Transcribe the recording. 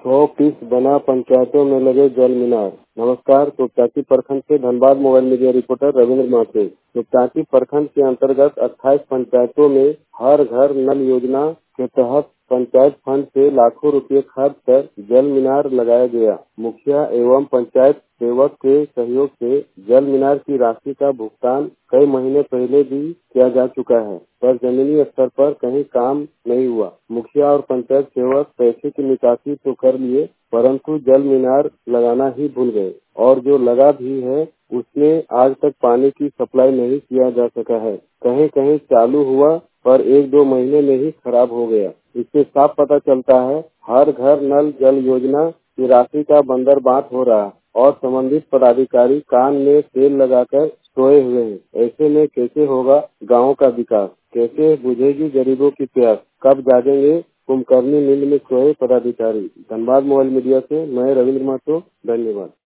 100 piece बना, पंचायतों में लगे जल मीनार। नमस्कार, कुपटाची प्रखंड से Dhanbad mobile media reporter Ravindra Mahto. Kuptachi प्रखंड के अंतर्गत 28 पंचायतों में हर घर नल योजना के तहत पंचायत फंड से लाखों रुपए खर्च कर जल मीनार लगाया गया। मुखिया एवं पंचायत सेवक के सहयोग से जल मीनार की राशि का भुगतान कई महीने पहले भी किया जा चुका है, पर जमीनी स्तर पर कहीं काम नहीं हुआ। मुखिया और पंचायत सेवक पैसे की निकासी तो कर लिए, परंतु जल मीनार लगाना ही भूल गए, और जो लगा भी है उसमें आज तक पानी की सप्लाई नहीं किया जा सका है। कहीं कहीं चालू हुआ पर 1-2 महीने में ही खराब हो गया। इससे साफ पता चलता है हर घर नल जल योजना की राशि का बंदरबांट हो रहा और संबंधित पदाधिकारी कान में तेल लगाकर सोए हुए हैं। ऐसे में कैसे होगा गाँव का विकास? कैसे बुझेगी गरीबों की प्यास? कब जागेंगे कुंभकर्णी नींद में सोए पदाधिकारी? धनबाद मोबाइल मीडिया से मैं रविंद्र महतो, धन्यवाद।